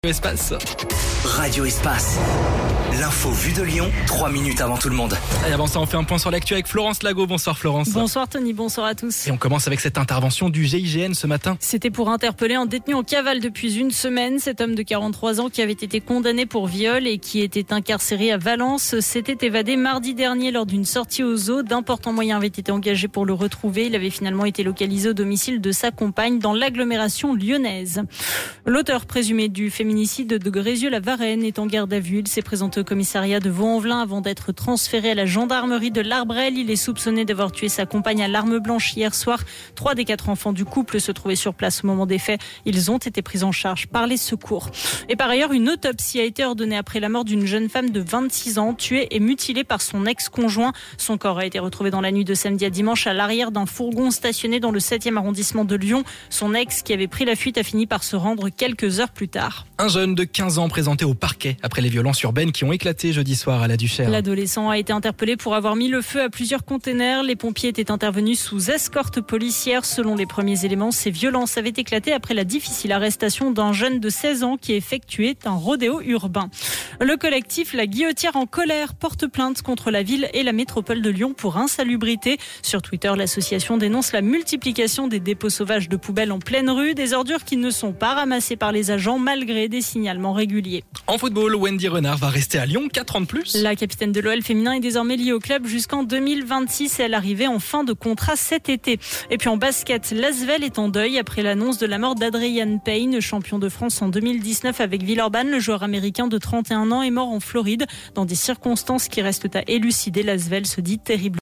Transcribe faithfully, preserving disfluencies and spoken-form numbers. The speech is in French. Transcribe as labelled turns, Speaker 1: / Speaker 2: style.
Speaker 1: Espace.
Speaker 2: Radio Espace. L'info vue de Lyon, trois minutes avant tout le monde.
Speaker 1: Et avant ça, on fait un point sur l'actu avec Florence Lago. Bonsoir Florence.
Speaker 3: Bonsoir Tony, bonsoir à tous.
Speaker 1: Et on commence avec cette intervention du G I G N ce matin.
Speaker 3: C'était pour interpeller un détenu en cavale depuis une semaine. Cet homme de quarante-trois ans qui avait été condamné pour viol et qui était incarcéré à Valence s'était évadé mardi dernier lors d'une sortie au zoo. D'importants moyens avaient été engagés pour le retrouver. Il avait finalement été localisé au domicile de sa compagne dans l'agglomération lyonnaise. L'auteur présumé du féminicide de Grézieux-la-Varenne est en garde à vue. Il s'est présenté au commissariat de Vaux-en-Velin avant d'être transféré à la gendarmerie de l'Arbrel. Il est soupçonné d'avoir tué sa compagne à l'arme blanche hier soir. Trois des quatre enfants du couple se trouvaient sur place au moment des faits. Ils ont été pris en charge par les secours. Et par ailleurs, une autopsie a été ordonnée après la mort d'une jeune femme de vingt-six ans, tuée et mutilée par son ex-conjoint. Son corps a été retrouvé dans la nuit de samedi à dimanche à l'arrière d'un fourgon stationné dans le septième arrondissement de Lyon. Son ex, qui avait pris la fuite, a fini par se rendre quelques heures plus tard.
Speaker 1: Un jeune de quinze ans présenté au parquet après les violences urbaines qui ont éclaté jeudi soir à la Duchère.
Speaker 3: L'adolescent a été interpellé pour avoir mis le feu à plusieurs containers. Les pompiers étaient intervenus sous escorte policière. Selon les premiers éléments, ces violences avaient éclaté après la difficile arrestation d'un jeune de seize ans qui effectuait un rodéo urbain. Le collectif La Guillotière en colère porte plainte contre la ville et la métropole de Lyon pour insalubrité. Sur Twitter, l'association dénonce la multiplication des dépôts sauvages de poubelles en pleine rue, des ordures qui ne sont pas ramassées par les agents malgré des signalements réguliers.
Speaker 1: En football, Wendy Renard va rester à Lyon quatre ans de plus.
Speaker 3: La capitaine de l'O L féminin est désormais liée au club jusqu'en deux mille vingt-six et elle arrivait en fin de contrat cet été. Et puis en basket, l'Asvel est en deuil après l'annonce de la mort d'Adrian Payne, champion de France en deux mille dix-neuf avec Villeurbanne. Le joueur américain de trente et un ans est mort en Floride dans des circonstances qui restent à élucider. L'Asvel se dit terrible.